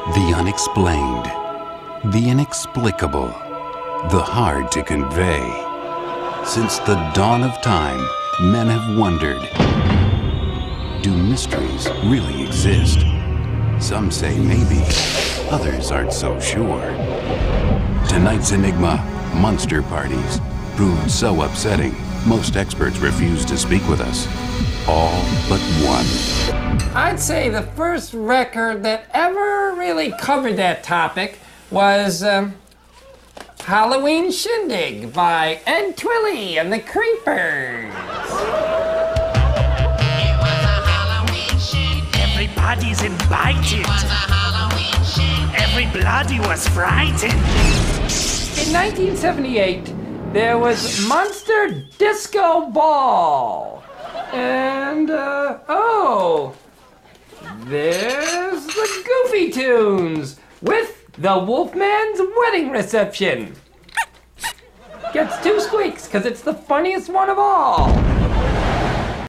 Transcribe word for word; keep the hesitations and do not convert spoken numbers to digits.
The unexplained, the inexplicable, the hard to convey. Since the dawn of time, men have wondered, do mysteries really exist? Some say maybe, others aren't so sure. Tonight's enigma, monster parties, proved so upsetting, most experts refused to speak with us. All but one. I'd say the first record that ever really covered that topic was um, Halloween Shindig by Ed Twilly and the Creepers. It was a Halloween shindig. Everybody's invited. It was a Halloween shindig. Everybody was frightened. In nineteen seventy-eight, there was Monster Disco Ball. And, uh, oh, there's the Goofy Tunes with the Wolfman's Wedding Reception. Gets two squeaks because it's the funniest one of all.